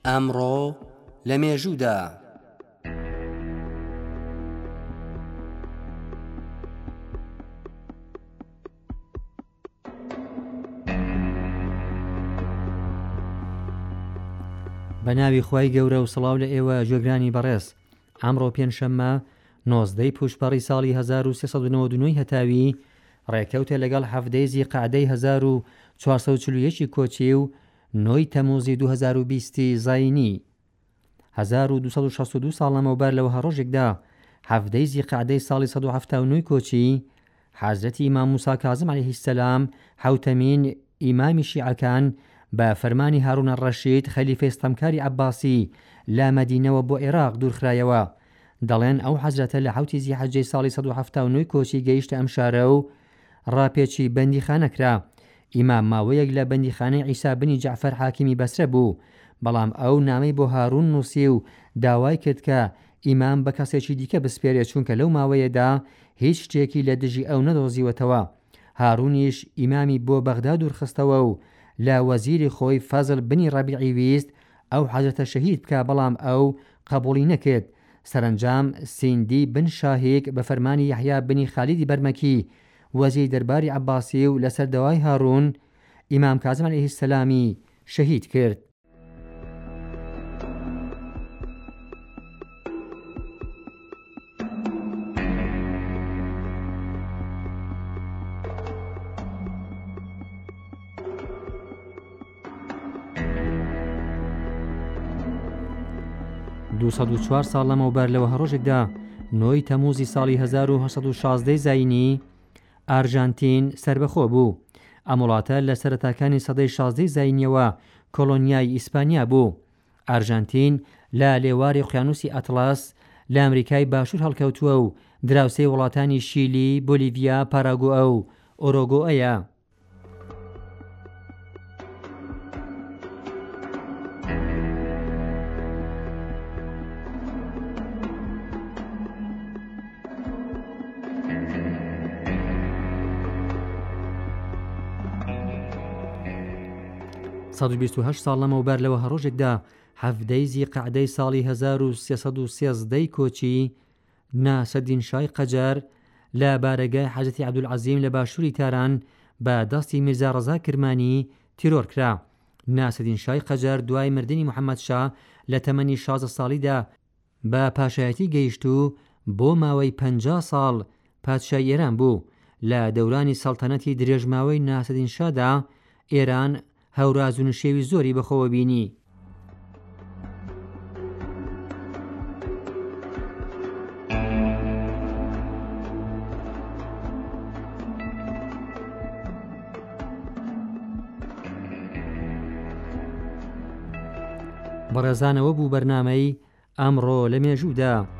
ئەمڕۆ لە مێژوودا بە ناوی خوای گەورە و سڵاو لە ئێوە گوێگرانی بەڕێز. ئەمڕۆ پێنجشەممە 19 پوشپەڕی ساڵی 1399 هەتاوی ڕێکەوتە لەگەڵ 7 زیقعدەی 1441 کۆچی و 9 تەموزی 2020 زاینی. 1262 ساڵ لەمەوبەر لەوە هەڕۆژێکدا 7 زیقعدەی ساڵی 1970 کۆچی حەزرەتی ئیمام موسا کاظم عەلەیهی السەلام حوتەمین ئیمامی شیعەکان بە فەرمانی هارون الڕەشید خەلیفەی ستەمکاری عەباسی لە مەدینەوە بۆ عێراق دوورخرایەوە. دەڵێن ئەو حەزرەتە لە 7 زیحەجەی ساڵی 1970 کۆچی گەیشتە ئەم شارە و ڕاپێکی بەندیخانەکرا. ئیمام ماوەیەک لە بەندیخانەی عیسا بنی جەعفەر حاکمی بەسرە بوو، بەڵام ئەو نامەی بۆ هارون نووسی و داوای کرد کە ئیمام بە کەسێکی دیکە بسپێرێت، چونکە لەو ماوەیەدا هیچ شتێکی لە دژی ئەو نەدۆزیوەتەوە. هارونیش ئیمامی بۆ بەغدا دوورخستەوە و لە وەزیری خۆی فەزل بنی ڕەبیعی ویست ئەو حەزرەتە شەهید بکە، بەڵام ئەو قبوڵی نەکرد. سەرنجام سیندی بن شاهێک بە فەرمانی یەحیا بنی خالیدی بەرمەکی وەزیری دەرباری عەباسی و لەسەر دەوای هارون ئیمام کاظم عەلەیهی السەلامی شەهید کرد. دووسەد و چوار ساڵ لەمەوبەر لەوە هەڕۆژێکدا 9 تەموزی ساڵی 1916 زاینی ئارژانتین سربەخۆ بوو. ئەم وڵاتە لە سەرەتاکانی سەدەی 16 زاینیەوە کۆلۆنیای ئیسپانیا بوو. ئارژانتین لە لێواری ئوقیانوسی ئەتڵاس لە ئەمریکای باشوور هەڵکەوتووە و دراوسێی وڵاتانی شیلی، بۆلیڤیا، پاراگوئە و ئۆروگۆئەیە. سەد و 28 ساڵ لەمەوبەر لەوە هەڕۆژێکدا 7 زیقعدەی ساڵی 1313 کۆچی ناسەدین شای قەجەر لە بارەگای حەزرەتی عەبدولعەزیم لە باشووری تاران بە دەستی میرزا ڕەزا کرمانی تیرۆر کرا. ناسەدین شای قەجەر دوای مردنی محەممەد شا لە تەمەنی 16 ساڵیدا بە پاشایەتی گەیشت و بۆ ماوەی 50 ساڵ پادشای ئێران بوو. لە دەورانی سەڵتەنەتی درێژماوەی ناسەدین شادا ئێران هەوراز و نشێوی زۆری بەخۆوە بینی. بەڕێزانەوە بوو بەرنامەی ئەمڕۆ لە مێژوودا.